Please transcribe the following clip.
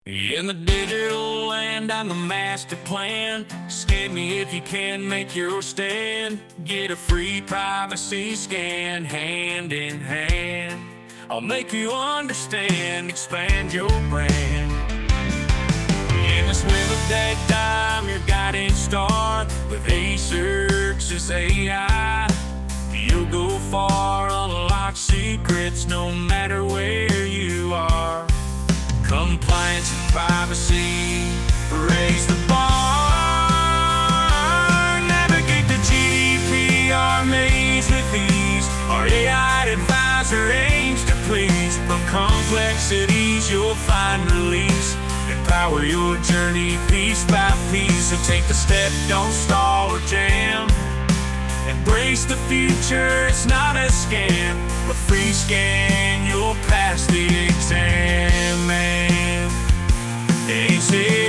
In the digital land, I'm the master plan. Scan me if you can, make your stand. Get a free privacy scan, hand in hand. I'll make you understand, expand your brand. In this wheel of dead time, your guiding star. With Acerx's AI, you'll go far, unlock secrets no matter where you are. Compliance and privacy, raise the bar. Navigate the GDPR maze with ease. Our AI advisor aims to please. From complexities you'll find release. Empower your journey piece by piece. So take the step, don't stall or jam. Embrace the future, it's not a scam. A free scan, you'll pass the exam, man. Easy.